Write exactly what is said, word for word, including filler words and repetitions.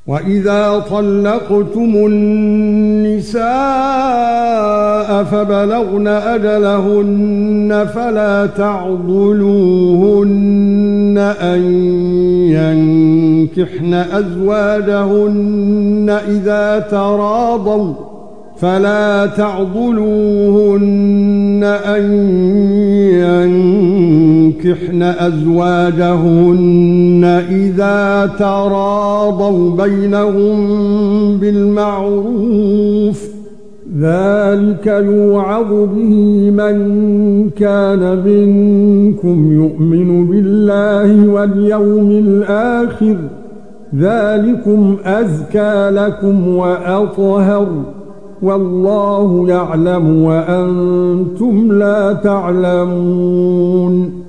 وَإِذَا طَلَّقْتُمُ النِّسَاءَ فَبَلَغْنَ أَجَلَهُنَّ فَلَا تَعْضُلُوهُنَّ أَن يَنكِحْنَ أَزْوَاجَهُنَّ إِذَا تَرَاضَوْا فَلَا تَعْضُلُوهُنَّ أَن يَنكِحْنَ أَزْوَاجَهُنَّ إِذَا تَرَاضَوْا بَيْنَهُم بِالْمَعْرُوفِ ذَلِكَ يُوعَظُ بِهِ مَن كَانَ مِنكُمْ يُؤْمِنُ بِاللَّهِ وَالْيَوْمِ الْآخِرِ ذَلِكُمْ أَزْكَى لَكُمْ وَأَطْهَرُ وَاللَّهُ يَعْلَمُ وَأَنْتُمْ لَا تَعْلَمُونَ